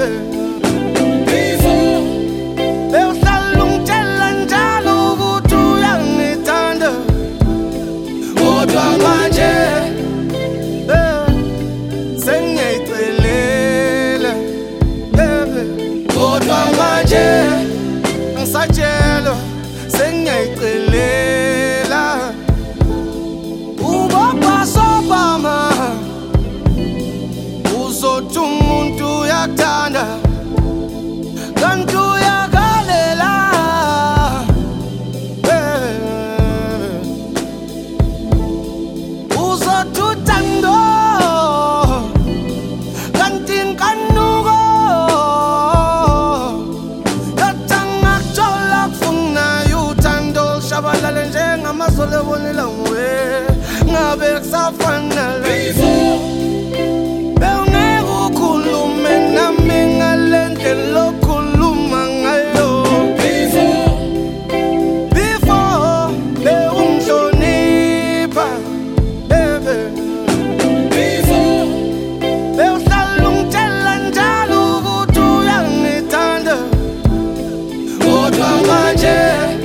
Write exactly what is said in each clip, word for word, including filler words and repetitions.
Sajelo sengiyayicelela ubaba sobama uzothi umuntu uyakuthanda kanti uyakalela uzothi uthando kanti inkanuko shabalala njengamazolo ebonela nguwe ngabe kusafana before bewungeke ukhulume nami ngale ndlela okhuluma ngayo before before bewungihlonipha bebe before bewuhlala ungitshela njalo ukuthi uyangithanda kodwa manje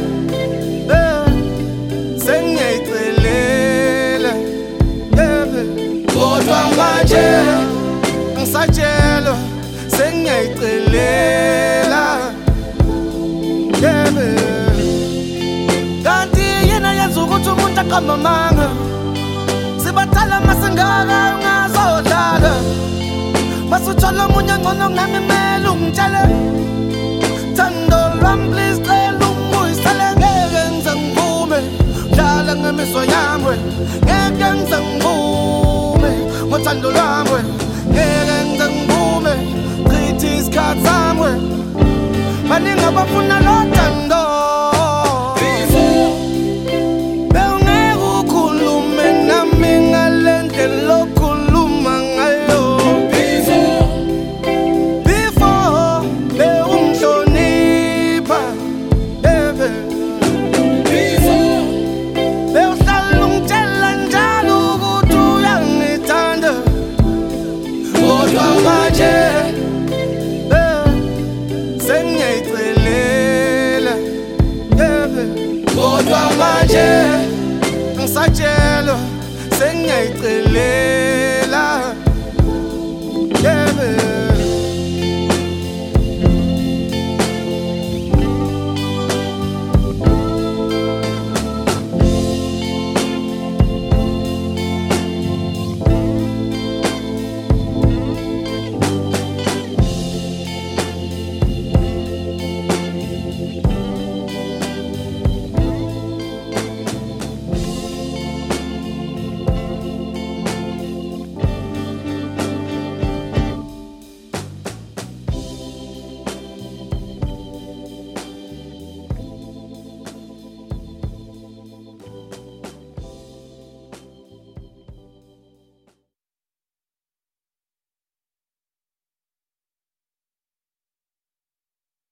ngisajelo sengiyayicelela yebe kanti yena yenza ukuthi umuntu aqamba amanga sibathala masingaka ungazodlala masuthola omunye ngcono kunami kumele ungitshele thando lwami please cela ungibuyisele ngeke ngize ngivume dlala ngemiswa yami ngeke ngize ngivume ngothando lwami ngeke ngize ngivume chithi isikhathi sami baningi abafuna lo